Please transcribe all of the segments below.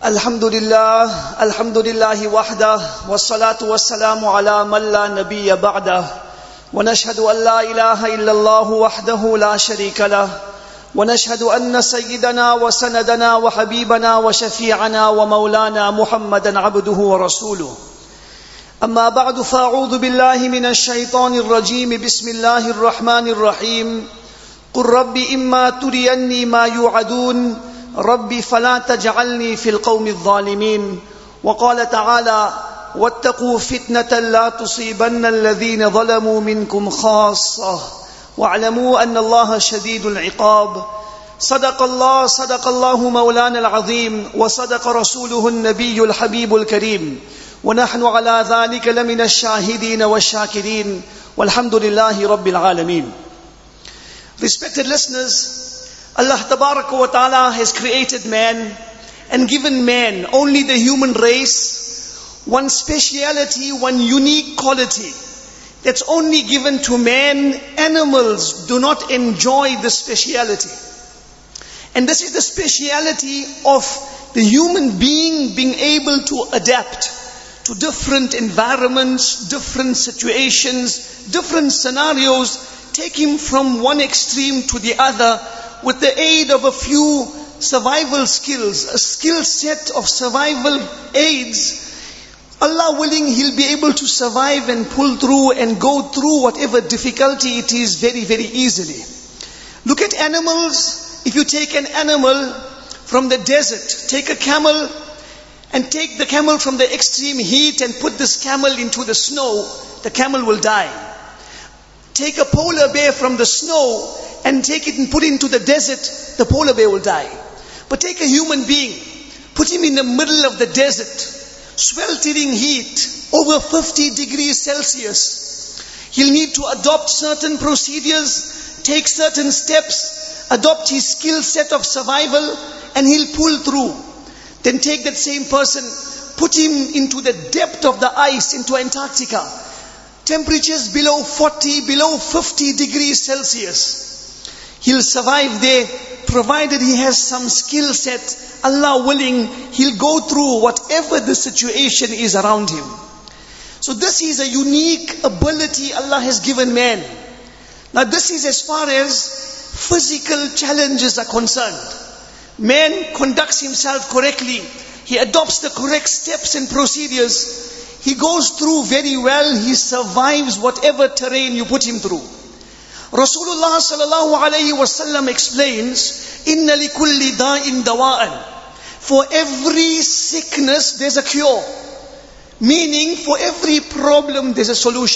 Alhamdulillah, Alhamdulillahi wahdah, wassalatu wassalamu ala man la nabiyya ba'dah. Wa nashhadu an la ilaha illallah wahdahu la sharika lah. Wa nashhadu anna sayyidana wa sanadana wa habibana wa shafi'ana wa maulana Muhammadan abduhu wa rasuluh. Amma ba'du fa'udhu billahi minash shaitanir rajim. Bismillahir rahmanir rahim. Qul rabbi imma turiyanni ma yu'adun. ربي فلا تجعلني في القوم الظالمين. وقال تعالى واتقوا فتنة لا تصيبن الذين ظلموا منكم خاصة واعلموا أن الله شديد العقاب. صدق الله مولانا العظيم وصدق رسوله النبي الحبيب الكريم ونحن على ذلك لمن الشاهدين والشاكرين والحمد لله رب العالمين. Respected listeners, Allah Tabaraka wa Ta'ala has created man and given man, only the human race, one speciality, one unique quality that's only given to man. Animals do not enjoy this speciality. And this is the speciality of the human being able to adapt to different environments, different situations, different scenarios, take him from one extreme to the other, with the aid of a few survival skills, a skill set of survival aids. Allah willing, he'll be able to survive and pull through and go through whatever difficulty it is very, very easily. Look at animals. If you take an animal from the desert, take a camel and take the camel from the extreme heat and put this camel into the snow, the camel will die. Take a polar bear from the snow and take it and put it into the desert, the polar bear will die. But take a human being, put him in the middle of the desert, sweltering heat, over 50 degrees Celsius. He'll need to adopt certain procedures, take certain steps, adopt his skill set of survival, and he'll pull through. Then take that same person, put him into the depth of the ice, into Antarctica. Temperatures below 40, below 50 degrees Celsius. He'll survive there, provided he has some skill set. Allah willing, he'll go through whatever the situation is around him. So this is a unique ability Allah has given man. Now this is as far as physical challenges are concerned. Man conducts himself correctly. He adopts the correct steps and procedures. He goes through very well. He survives whatever terrain you put him through. Rasulullah sallallahu alayhi wasallam explains, "Inna likulli da'in dawa'an." For every sickness there's a cure. Meaning, for every problem there's a solution.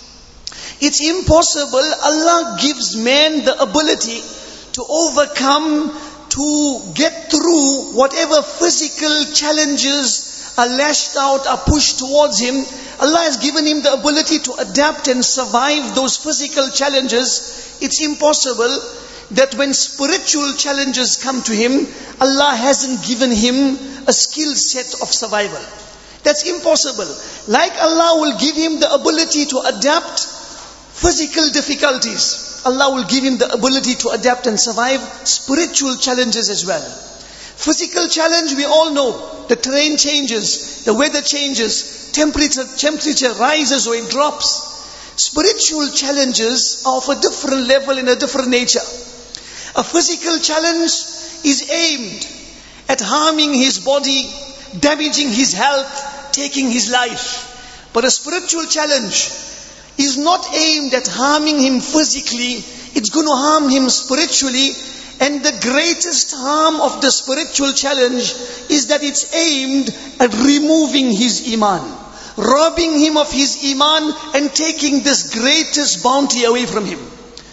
It's impossible. Allah gives man the ability to overcome, to get through whatever physical challenges are lashed out, are pushed towards him. Allah has given him the ability to adapt and survive those physical challenges. It's impossible that when spiritual challenges come to him, Allah hasn't given him a skill set of survival. That's impossible. Like Allah will give him the ability to adapt physical difficulties, Allah will give him the ability to adapt and survive spiritual challenges as well. Physical challenge, we all know. The terrain changes, the weather changes, temperature rises or it drops. Spiritual challenges are of a different level and a different nature. A physical challenge is aimed at harming his body, damaging his health, taking his life. But a spiritual challenge is not aimed at harming him physically, it's going to harm him spiritually. And the greatest harm of the spiritual challenge is that it's aimed at removing his iman, robbing him of his iman and taking this greatest bounty away from him.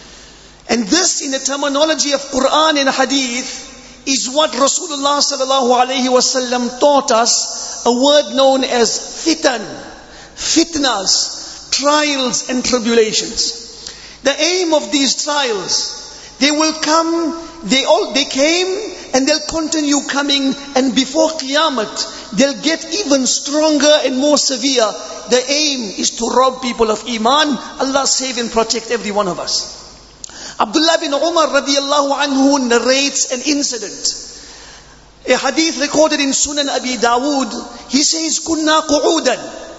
And this, in the terminology of Quran and Hadith, is what Rasulullah sallallahu alaihi wasallam taught us, a word known as fitan, fitnas, trials and tribulations. The aim of these trials, they will come, they came and they'll continue coming, and before Qiyamah, they'll get even stronger and more severe. The aim is to rob people of Iman. Allah save and protect every one of us. Abdullah bin Umar radiallahu anhu narrates an incident. A hadith recorded in Sunan Abi Dawood, he says, "Kunna qu'udan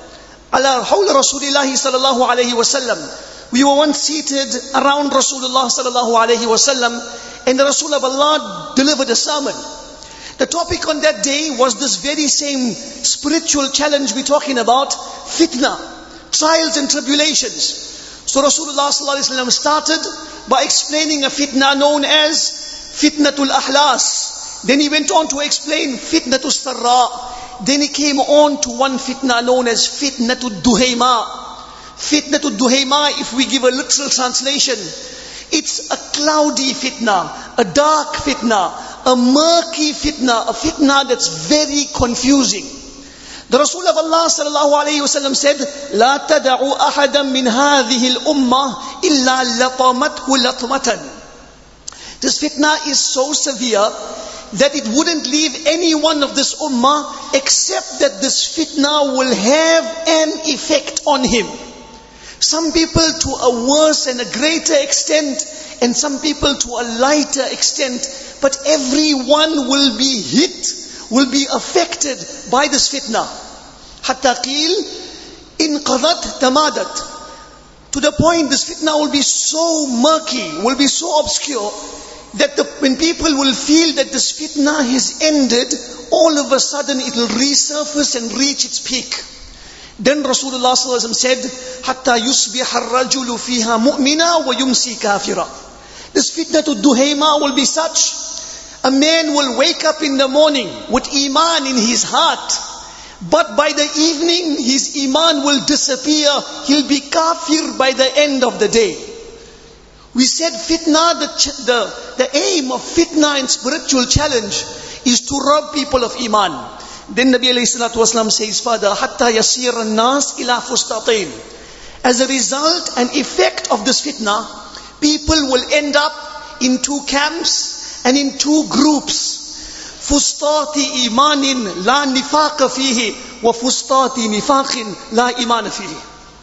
ala hawl Rasulillah sallallahu alayhi wa sallam." We were once seated around Rasulullah sallallahu alayhi wa sallam, and the Rasul of Allah delivered a sermon. The topic on that day was this very same spiritual challenge we're talking about, fitna, trials and tribulations. So Rasulullah sallallahu alayhi wa sallam started by explaining a fitna known as fitnatul ahlas. Then he went on to explain fitnatul sarra. Then he came on to one fitna known as fitnatul duhayma. Fitnatul duhayma, if we give a literal translation, it's a cloudy fitna, a dark fitna, a murky fitna, a fitna that's very confusing. The Rasul of Allah sallallahu alayhi wa sallam said, "La tada'u ahadan min hadhihi al-ummah illa latamathu latmatan." This fitna is so severe that it wouldn't leave any one of this ummah except that this fitna will have an effect on him. Some people to a worse and a greater extent, and some people to a lighter extent, but everyone will be hit, will be affected by this fitna. Hatta qil inqadat tamadat. To the point this fitna will be so murky, will be so obscure, that when people will feel that this fitna has ended, all of a sudden it will resurface and reach its peak. Then Rasulullah sallallahu alaihi wasallam said, "Hatta yusbiha ar-rajulu fiha mu'mina wa yumsi kafira." This fitna to duhayma will be such, a man will wake up in the morning with iman in his heart, but by the evening his iman will disappear. He'll be kafir by the end of the day. We said fitna, the aim of fitna and spiritual challenge is to rob people of iman. Then Nabi alayhi salatu wasalam says further, "Hatta yasir an-nas ila fustatain." As a result and effect of this fitna, people will end up in two camps and in two groups. Fustati imanin la nifaqa fihi wa fustati nifaqin la imana fihi.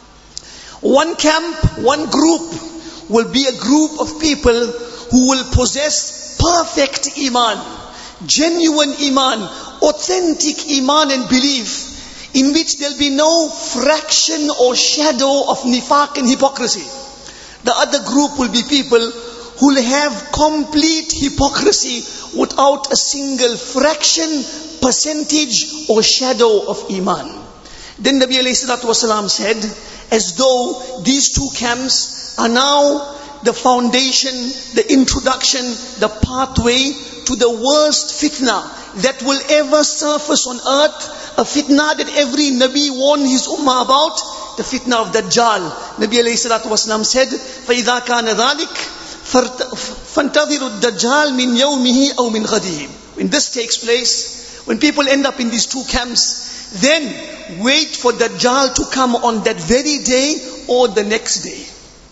One camp, one group will be a group of people who will possess perfect iman, genuine iman, authentic iman and belief, in which there'll be no fraction or shadow of nifaq and hypocrisy. The other group will be people who will have complete hypocrisy without a single fraction, percentage or shadow of iman. Then Nabi alayhi salatu wasalam said, as though these two camps are now the foundation, the introduction, the pathway to the worst fitna that will ever surface on earth, a fitna that every Nabi warned his ummah about, the fitna of Dajjal. Nabi alayhi salatu wasalam said, فَإِذَا كَانَ ذَلِكَ فَانْتَظِرُوا الدَّجَّالِ مِنْ يَوْمِهِ أَوْ مِنْ غَدِهِ. When this takes place, when people end up in these two camps, then wait for Dajjal to come on that very day or the next day.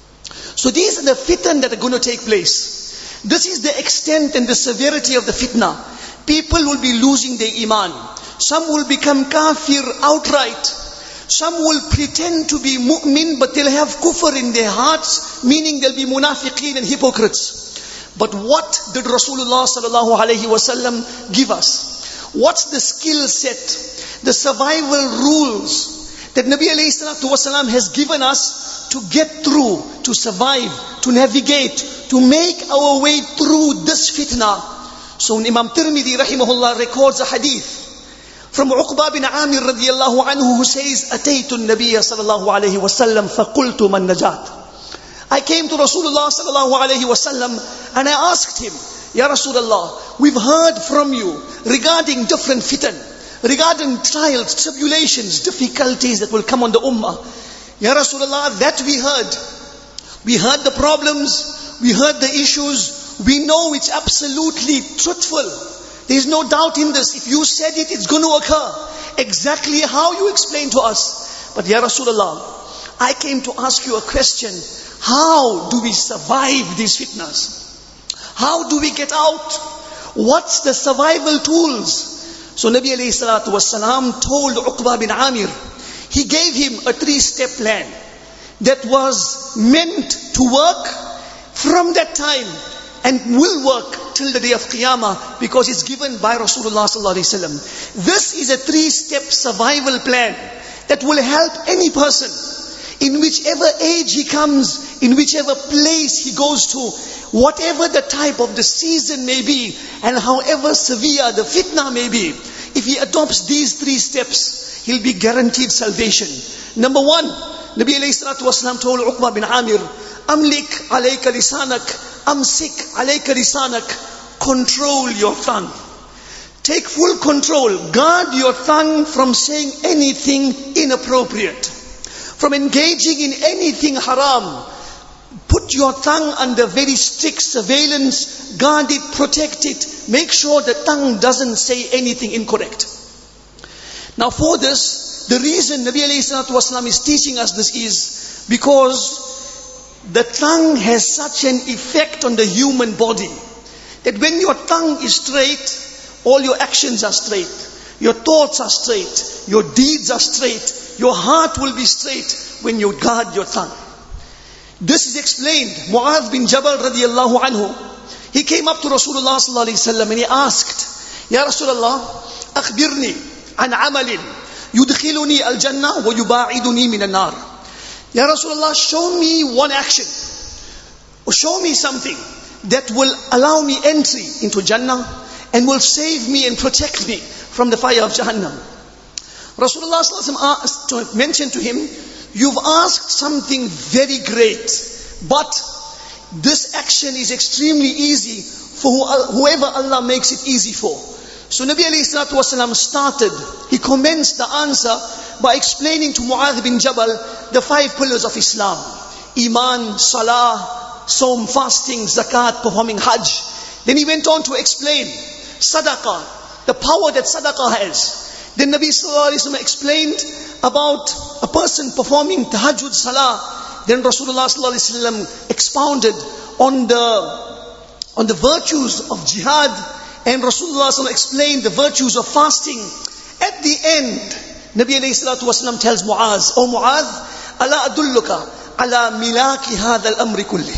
So these are the fitan that are going to take place. This is the extent and the severity of the fitna. People will be losing their iman. Some will become kafir outright. Some will pretend to be mu'min, but they'll have kufr in their hearts, meaning they'll be munafiqeen and hypocrites. But what did Rasulullah sallallahu alaihi wasallam give us? What's the skill set, the survival rules that Nabi alayhi salatu wasalam has given us to get through, to survive, to navigate, to make our way through this fitna? So Imam Tirmidhi rahimahullah records a hadith from Uqba bin Amir radiyallahu anhu, who says, "Ataytu an-Nabiy sallallahu alayhi wasallam faqultu man najat." I came to Rasulullah sallallahu alayhi wasallam and I asked him, "Ya Rasulullah, we've heard from you regarding different fitan, regarding trials, tribulations, difficulties that will come on the ummah. Ya Rasulullah, that we heard. We heard the problems, we heard the issues, we know it's absolutely truthful. There's no doubt in this. If you said it, it's going to occur. Exactly how you explained to us. But Ya Rasulullah, I came to ask you a question. How do we survive these fitnas? How do we get out? What's the survival tools?" So Nabi alayhi salatu wasalam told Uqba bin Amir, he gave him a 3-step plan that was meant to work from that time and will work till the day of Qiyamah, because it's given by Rasulullah sallallahu alaihi wasallam. This is a 3-step survival plan that will help any person in whichever age he comes, in whichever place he goes to, whatever the type of the season may be, and however severe the fitna may be. If he adopts these 3 steps, he'll be guaranteed salvation. Number 1, Nabi alayhi salatu wasalam told Uqba bin Amir, Amlik alayka lisanak, amsik alayka lisanak. Control your tongue. Take full control. Guard your tongue from saying anything inappropriate, from engaging in anything haram. Put your tongue under very strict surveillance. Guard it, protect it. Make sure the tongue doesn't say anything incorrect. Now for this, the reason Nabi alayhi salatu wasalam is teaching us this is because the tongue has such an effect on the human body that when your tongue is straight, all your actions are straight, your thoughts are straight, your deeds are straight, your heart will be straight when you guard your tongue. This is explained. Mu'adh bin Jabal radiyallahu anhu, he came up to Rasulullah sallallahu alaihi wasallam and he asked, Ya Rasulullah, akhbirni an amalin yudkhiluni al-jannah wa yuba'iduni min an-nar. Ya Rasulullah, show me one action, or show me something that will allow me entry into Jannah and will save me and protect me from the fire of Jahannam. Rasulullah sallallahu alaihi wasallam mentioned to him, you've asked something very great, but this action is extremely easy for whoever Allah makes it easy for. So Nabi alayhi salatu wasalam started, he commenced the answer by explaining to Mu'adh bin Jabal the 5 pillars of Islam: Iman, Salah, Sawm, fasting, Zakat, performing Hajj. Then he went on to explain Sadaqah, the power that Sadaqah has. Then Nabi sallallahu alayhi wasallam explained about a person performing Tahajjud Salah. Then Rasulullah sallallahu alayhi wasallam expounded on the virtues of jihad, and Rasulullah sallallahu alayhi wasallam explained the virtues of fasting. At the end, Nabi alayhi salatu wasallam tells Mu'adh, O Mu'adh, ala adulluka ala milaki hadha al-amri kulli.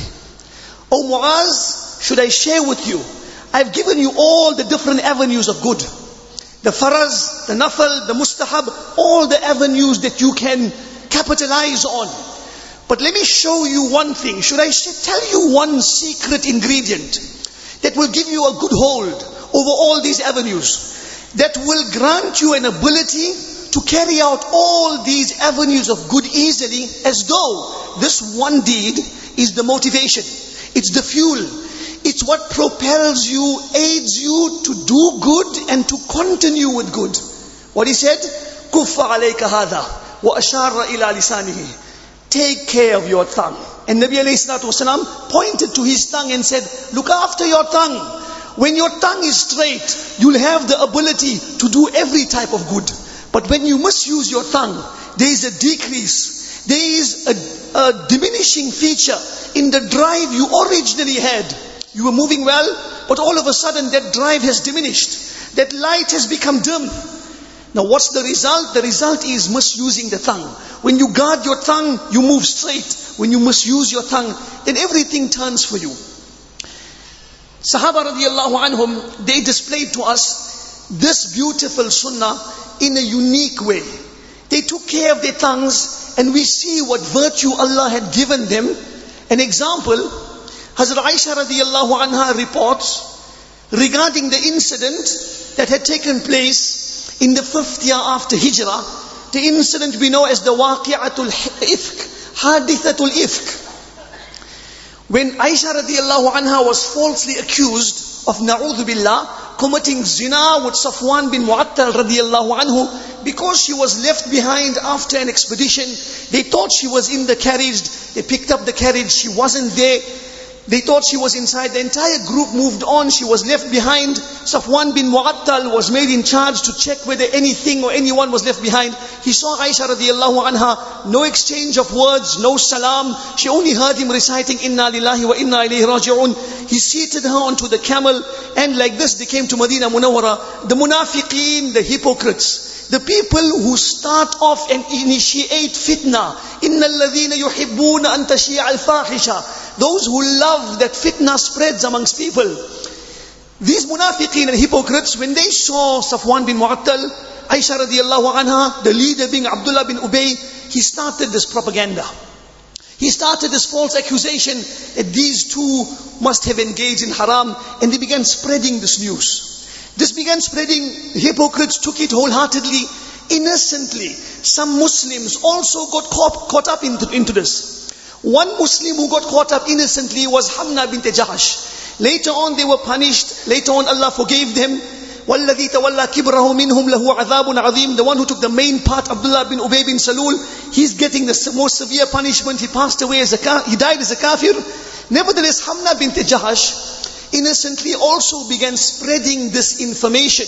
O Mu'adh, should I share with you, I've given you all the different avenues of good. The faraz, the nafal, the mustahab, all the avenues that you can capitalize on. But let me show you one thing. Should I tell you one secret ingredient that will give you a good hold over all these avenues, that will grant you an ability to carry out all these avenues of good easily, as though this one deed is the motivation, it's the fuel, it's what propels you, aids you to do good and to continue with good. What he said, Kuffa alayka hadha wa ashara ila lisanihi. Take care of your tongue. And Nabi alayhi salatu wasalam pointed to his tongue and said, look after your tongue. When your tongue is straight, you'll have the ability to do every type of good. But when you misuse your tongue, there is a decrease. There is a diminishing feature in the drive you originally had. You were moving well, but all of a sudden that drive has diminished. That light has become dim. Now what's the result? The result is misusing the tongue. When you guard your tongue, you move straight. When you misuse your tongue, then everything turns for you. Sahaba radiallahu anhum, they displayed to us this beautiful sunnah in a unique way. They took care of their tongues, and we see what virtue Allah had given them. An example, Hazrat Aisha radiallahu anha reports regarding the incident that had taken place in the 5th year after Hijrah, the incident we know as the Waqi'atul Ifk, Hadithatul Ifk. When Aisha radiallahu anha was falsely accused of, na'udhu billah, committing zina with Safwan bin Mu'attal radiallahu anhu, because she was left behind after an expedition. They thought she was in the carriage. They picked up the carriage. She wasn't there. They thought she was inside. The entire group moved on. She was left behind. Safwan bin Mu'attal was made in charge to check whether anything or anyone was left behind. He saw Aisha radiallahu anha, no exchange of words, no salam. She only heard him reciting Inna lillahi wa inna ilayhi raji'un. He seated her onto the camel, and like this they came to Madinah Munawwara. The munafiqeen, the hypocrites, the people who start off and initiate fitna. Inna alladhina yuhibbuna an tashi'a al-fahisha. Those who love that fitna spreads amongst people. These munafiqeen and hypocrites, when they saw Safwan bin Mu'attal, Aisha radiallahu anha, the leader being Abdullah bin Ubay, he started this propaganda. He started this false accusation that these two must have engaged in haram, and they began spreading this news. This began spreading, the hypocrites took it wholeheartedly, innocently. Some Muslims also got caught up into this. One Muslim who got caught up innocently was Hamna bint Jahash. Later on they were punished. Later on Allah forgave them. وَالَّذِي تَوَلَّى كِبْرَهُ مِنْهُمْ لَهُ عَذَابٌ عَظِيمٌ. The one who took the main part, Abdullah bin Ubay bin Salul, he's getting the most severe punishment. He passed away he died as a kafir. Nevertheless, Hamna bint Jahash innocently also began spreading this information.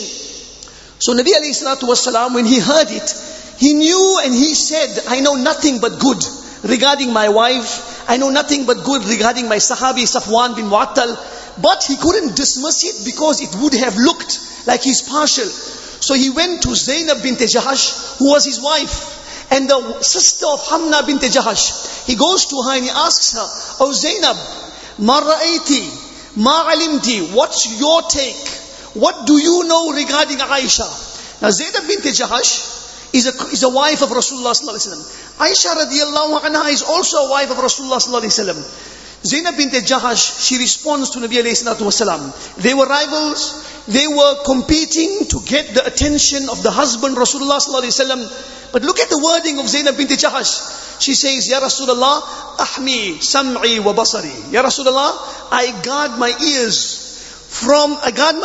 So Nabi alayhi salatu wasalam, when he heard it, he knew and he said, I know nothing but good regarding my wife. I know nothing but good regarding my Sahabi Safwan bin Mu'attal. But he couldn't dismiss it because it would have looked like he's partial. So he went to Zainab bint Jahash, who was his wife, and the sister of Hamna bint Jahash. He goes to her and he asks her, Oh Zainab, ma ra'ayti, ma alimti, what's your take? What do you know regarding Aisha? Now Zainab bint Jahash is a wife of Rasulullah sallallahu alaihi wasallam. Aisha radiallahu anha is also a wife of Rasulullah sallallahu alaihi wasallam. Zainab bint Jahash, she responds to Nabi alayhi salatu wasalam. They were rivals. They were competing to get the attention of the husband Rasulullah sallallahu alaihi wasallam. But look at the wording of Zainab bint Jahash. She says, Ya Rasulullah, ahmi sam'i wa basari. Ya Rasulullah, I guard my ears. I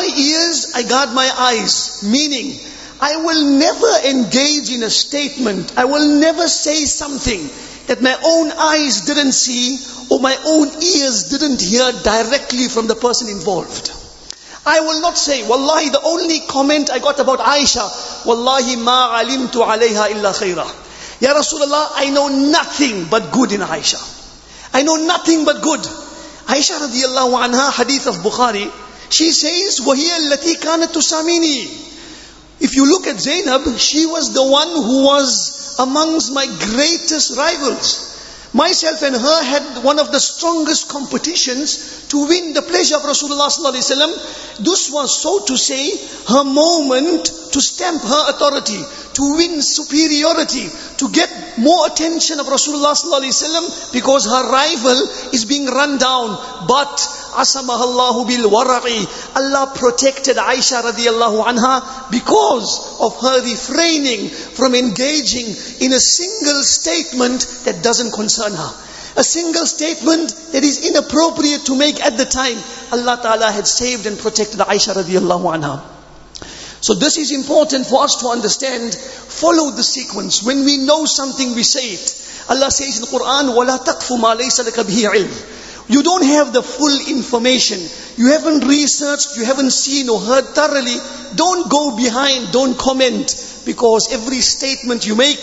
guard my eyes. Meaning, I will never engage in a statement. I will never say something that my own eyes didn't see or my own ears didn't hear directly from the person involved. I will not say, Wallahi, the only comment I got about Aisha, Wallahi ma alimtu alayha illa khaira. Ya Rasulullah, I know nothing but good in Aisha. I know nothing but good. Aisha radiallahu anha, hadith of Bukhari, she says, وَهِيَ الَّتِي كَانَتْ تُسَامِنِي. If you look at Zainab, she was the one who was amongst my greatest rivals. Myself and her had one of the strongest competitions to win the pleasure of Rasulullah sallallahu alaihi wasallam. This was, so to say, her moment to stamp her authority, to win superiority, to get more attention of Rasulullah sallallahu alaihi wasallam, because her rival is being run down. But asamahallahu bil wara'i, Allah protected Aisha radiallahu anha because of her refraining from engaging in a single statement that doesn't concern her. A single statement that is inappropriate to make at the time. Allah Ta'ala had saved and protected Aisha radiallahu anha. So this is important for us to understand. Follow the sequence. When we know something, we say it. Allah says in the Quran, وَلَا تَقْفُ مَا لَيْسَ لَكَ بِهِ عِلْمٍ. You don't have the full information. You haven't researched, you haven't seen or heard thoroughly. Don't go behind, don't comment. Because every statement you make,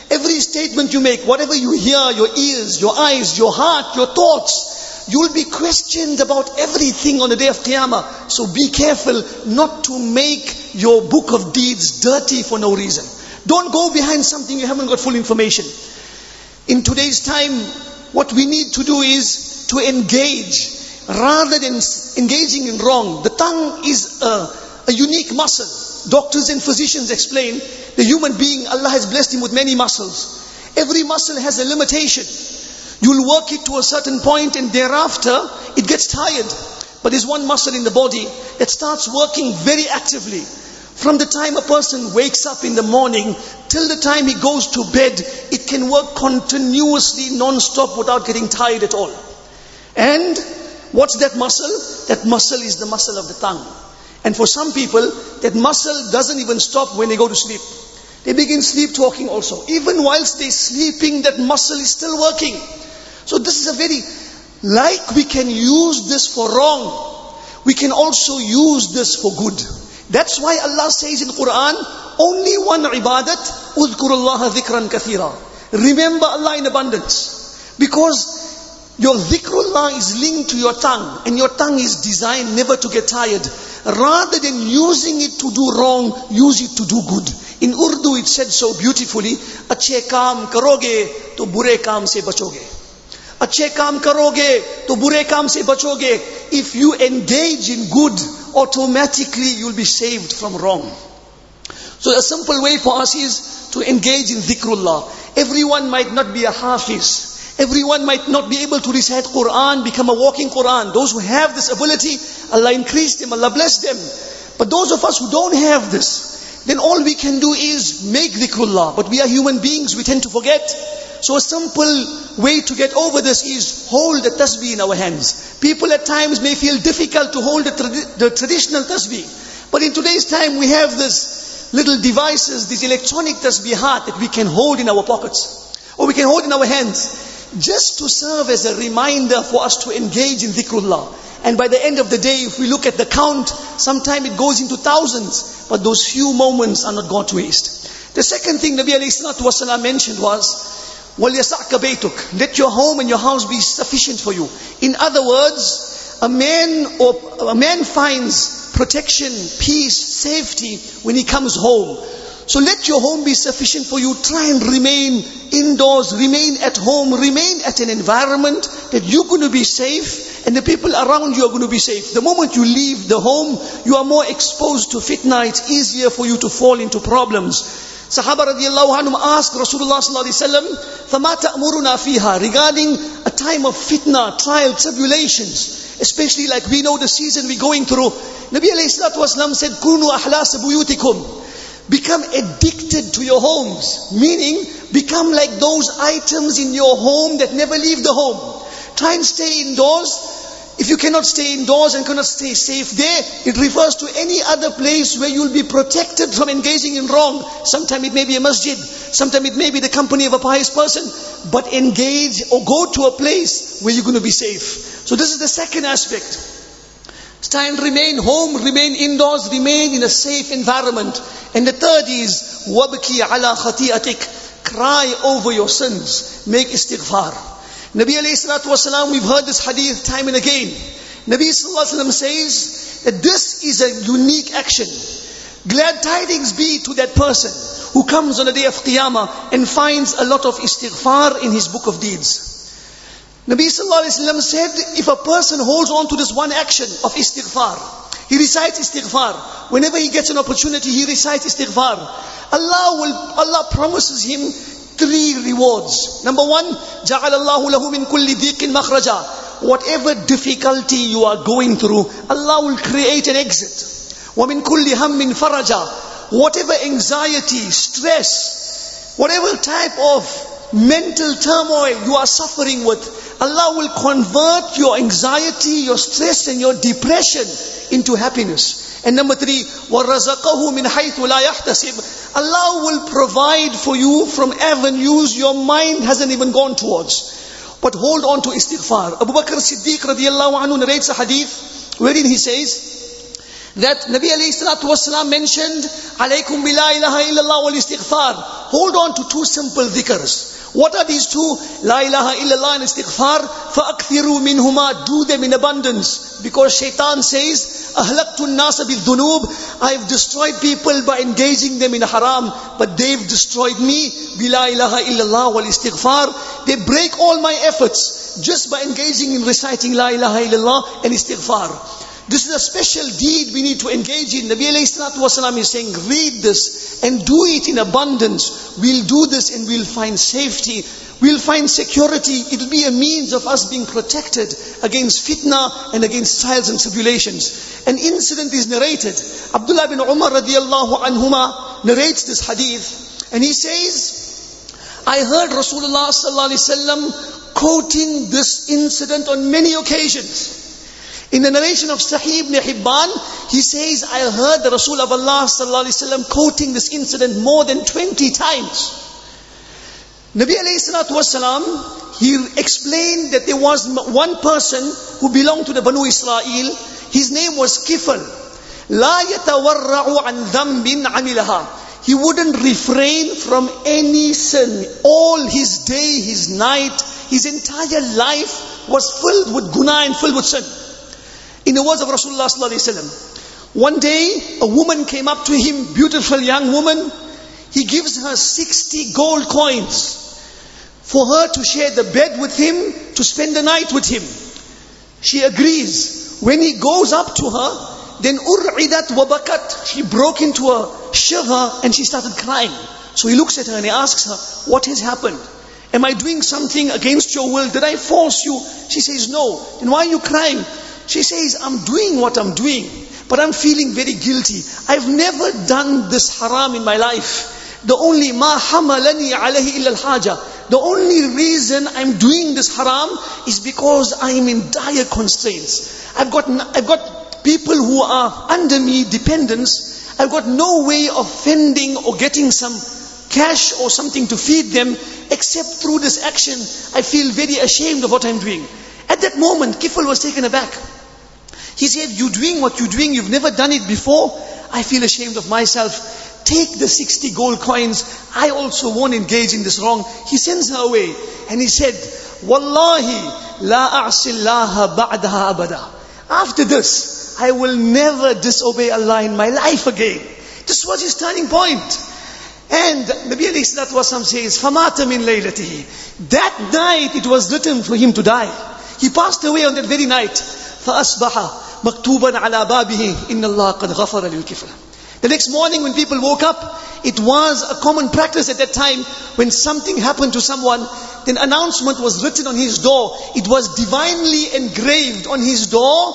whatever you hear, your ears, your eyes, your heart, your thoughts, you'll be questioned about everything on the day of Qiyamah. So be careful not to make your book of deeds dirty for no reason. Don't go behind something you haven't got full information. In today's time, what we need to do is to engage rather than engaging in wrong. The tongue is a unique muscle. Doctors and physicians explain the human being, Allah has blessed him with many muscles. Every muscle has a limitation. You'll work it to a certain point and thereafter it gets tired. But there's one muscle in the body that starts working very actively. From the time a person wakes up in the morning till the time he goes to bed, it can work continuously, non-stop, without getting tired at all. And what's that muscle? That muscle is the muscle of the tongue. And for some people, that muscle doesn't even stop when they go to sleep. They begin sleep talking also. Even whilst they're sleeping, that muscle is still working. So this is like we can use this for wrong, we can also use this for good. That's why Allah says in the Quran, only one ibadat, udhkurullaha dhikran kathira. Remember Allah in abundance. Because your dhikrullah is linked to your tongue, and your tongue is designed never to get tired. Rather than using it to do wrong, use it to do good. In Urdu it said so beautifully, अच्छे काम करोगे तो बुरे काम से बचोगे. अच्छे काम करोगे तो बुरे काम से बचोगे. If you engage in good, automatically you'll be saved from wrong. So a simple way for us is to engage in dhikrullah. Everyone might not be a hafiz. Everyone might not be able to recite Quran, become a walking Quran. Those who have this ability, Allah increase them, Allah bless them. But those of us who don't have this, then all we can do is make dhikrullah. But we are human beings, we tend to forget. So a simple way to get over this is hold the tasbih in our hands. People at times may feel difficult to hold the traditional tasbih. But in today's time we have this little devices, these electronic tasbihat that we can hold in our pockets. Or we can hold in our hands. Just to serve as a reminder for us to engage in dhikrullah. And by the end of the day, if we look at the count, sometime it goes into thousands. But those few moments are not gone to waste. The second thing Nabi alayhi salatu wasalam mentioned was, وَلْيَسَعْكَ بَيْتُكَ. Let your home and your house be sufficient for you. In other words, a man finds protection, peace, safety when he comes home. So let your home be sufficient for you. Try and remain indoors, remain at home, remain at an environment that you're going to be safe and the people around you are going to be safe. The moment you leave the home, you are more exposed to fitna. It's easier for you to fall into problems. Sahaba radiallahu anhum asked Rasulullah sallallahu alaihi wasallam, فَمَا تَأْمُرُنَا فِيهَا, regarding a time of fitna, trial, tribulations, especially like we know the season we're going through. Nabi alayhi salatu wasallam said, كُونُوا أَحْلَاسَ بُيُوتِكُمْ. Become addicted to your homes. Meaning, become like those items in your home that never leave the home. Try and stay indoors. If you cannot stay indoors and cannot stay safe there, it refers to any other place where you'll be protected from engaging in wrong. Sometimes it may be a masjid. Sometimes it may be the company of a pious person. But engage or go to a place where you're going to be safe. So this is the second aspect. Try and remain home, remain indoors, remain in a safe environment. And the third is, وَبْكِي عَلَى خَطِيئَتِكَ. Cry over your sins. Make istighfar. Nabi alayhi salatu wasalam, we've heard this hadith time and again. Nabi sallallahu alayhi wasallam says that this is a unique action. Glad tidings be to that person who comes on the day of Qiyamah and finds a lot of istighfar in his book of deeds. Nabi sallallahu alayhi wasallam said, if a person holds on to this one action of istighfar, he recites istighfar. Whenever he gets an opportunity, he recites istighfar. Allah promises him 3 rewards. Number 1, جَعَلَ اللَّهُ لَهُ مِنْ كُلِّ ضِيقٍ مَخْرَجًا. Whatever difficulty you are going through, Allah will create an exit. وَمِنْ كُلِّ هَمٍّ فَرَجًا. Whatever anxiety, stress, whatever type of mental turmoil you are suffering with, Allah will convert your anxiety, your stress and your depression into happiness. And number 3, وَرَزَقَهُ مِنْ حَيْثُ لَا يَحْتَسِبْ. Allah will provide for you from avenues your mind hasn't even gone towards. But hold on to istighfar. Abu Bakr Siddiq radiallahu anhu narrates a hadith wherein he says that Nabi alayhi salatu wasalam mentioned, alaykum bi la ilaha illallah wal istighfar. Hold on to 2 simple dhikrs. What are these 2? La ilaha illallah and istighfar. فَأَكْثِرُوا مِنْهُمَا. Do them in abundance. Because shaitan says, أَهْلَقْتُ النَّاسَ بِالذُّنُوبِ. I've destroyed people by engaging them in haram, but they've destroyed me. بِلَا إِلَهَ إِلَّا اللَّهُ وَالْإِسْتِغْفَارِ. They break all my efforts just by engaging in reciting La ilaha illallah and istighfar. This is a special deed we need to engage in. Nabi alayhi salatu wasalam is saying, read this and do it in abundance. We'll do this and we'll find safety. We'll find security. It will be a means of us being protected against fitna and against trials and tribulations. An incident is narrated. Abdullah bin Umar radiallahu anhuma narrates this hadith. And he says, I heard Rasulullah sallallahu alaihi wasallam quoting this incident on many occasions. In the narration of Sahih ibn Hibban, he says, I heard the Rasul of Allah sallallahu alaihi wasallam quoting this incident more than 20 times. Nabi alayhi salatu wasalam, he explained that there was one person who belonged to the Banu Israel. His name was Kifl. La yatawarra'u an dhanbin amilaha. He wouldn't refrain from any sin. All his day, his night, his entire life was filled with guna and filled with sin. In the words of Rasulullah sallallahu alaihi wasallam, one day a woman came up to him, beautiful young woman. He gives her 60 gold coins. for her to share the bed with him, to spend the night with him. She agrees. When he goes up to her, then ur'idat wa bakat. She broke into a shiver and she started crying. So he looks at her and he asks her, what has happened? Am I doing something against your will? Did I force you? She says, no. Then why are you crying? She says, I'm doing what I'm doing, but I'm feeling very guilty. I've never done this haram in my life. The only ma hamalani alayhi illa al-haja. The only reason I'm doing this haram is because I am in dire constraints. I've got people who are under me, dependents. I've got no way of fending or getting some cash or something to feed them, except through this action. I feel very ashamed of what I'm doing. At that moment, Kifl was taken aback. He said, you're doing what you're doing, you've never done it before. I feel ashamed of myself. Take the 60 gold coins. I also won't engage in this wrong. He sends her away. And he said, Wallahi, la a'sillaha ba'daha abada. After this, I will never disobey Allah in my life again. This was his turning point. And Nabi alayhi salatu wasallam says, فَمَاتَ مِنْ لَيْلَتِهِ. That night it was written for him to die. He passed away on that very night. فَأَصْبَحَ مَكْتُوبًا عَلَى بَابِهِ إِنَّ اللَّهَ قَدْ غَفَرَ لِلْكِفْرِ. The next morning when people woke up, it was a common practice at that time, when something happened to someone, then announcement was written on his door. It was divinely engraved on his door.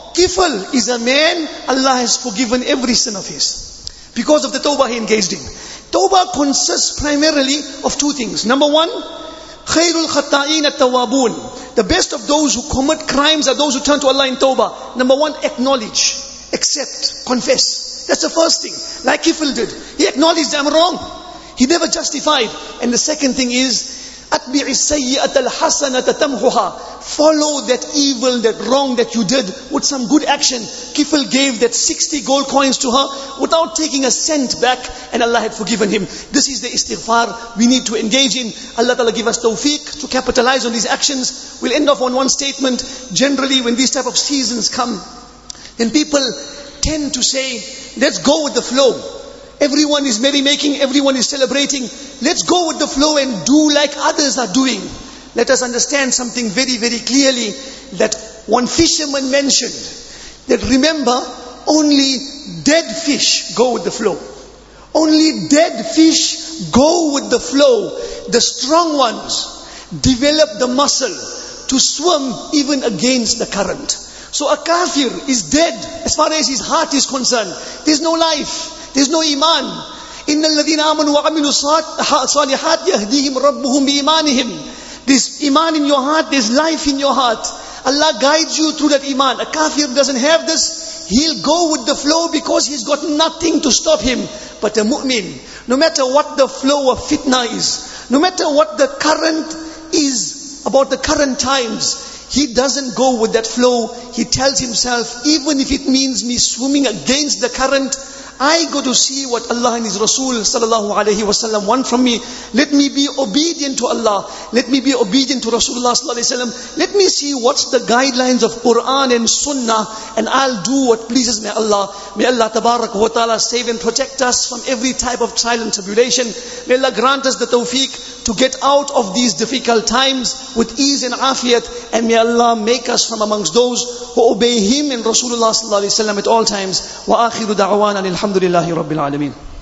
Kifl is a man, Allah has forgiven every sin of his, because of the tawbah he engaged in. Tawbah consists primarily of two things. Number one, khairul khata'in at-tawwabun. The best of those who commit crimes are those who turn to Allah in tawbah. Number one, acknowledge, accept, confess. That's the first thing. Like Kifl did. He acknowledged, I'm wrong. He never justified. And the second thing is, أَتْبِعِ السَّيِّئَةَ الْحَسَنَةَ تَمْحُهَا. Follow that evil, that wrong that you did with some good action. Kifl gave that 60 gold coins to her without taking a cent back, and Allah had forgiven him. This is the istighfar we need to engage in. Allah Ta'ala give us tawfiq to capitalize on these actions. We'll end off on one statement. Generally, when these type of seasons come, then people tend to say, let's go with the flow. Everyone is merrymaking, everyone is celebrating. Let's go with the flow and do like others are doing. Let us understand something very, very clearly, that one fisherman mentioned that, remember, only dead fish go with the flow. Only dead fish go with the flow. The strong ones develop the muscle to swim even against the current. So a kafir is dead as far as his heart is concerned. There's no life. There's no iman. إِنَّ الَّذِينَ آمَنُوا وَعَمِلُوا الصَّالِحَاتِ يَهْدِيهِمْ رَبُّهُمْ بِإِيمَانِهِمْ. There's iman in your heart, there's life in your heart. Allah guides you through that iman. A kafir doesn't have this. He'll go with the flow because he's got nothing to stop him. But a mu'min, no matter what the flow of fitna is, no matter what the current is about the current times, he doesn't go with that flow. He tells himself, even if it means me swimming against the current, I go to see what Allah and His Rasul sallallahu alaihi wasallam want from me. Let me be obedient to Allah. Let me be obedient to Rasulullah sallallahu alaihi wasallam. Let me see what's the guidelines of Quran and Sunnah, and I'll do what pleases me Allah. May Allah tabarak wa ta'ala save and protect us from every type of trial and tribulation. May Allah grant us the tawfiq to get out of these difficult times with ease and afiyat, and may Allah make us from amongst those who obey Him and Rasulullah sallallahu alaihi wasallam at all times. Wa akhiru da'wana alhamdulillahi rabbil alameen.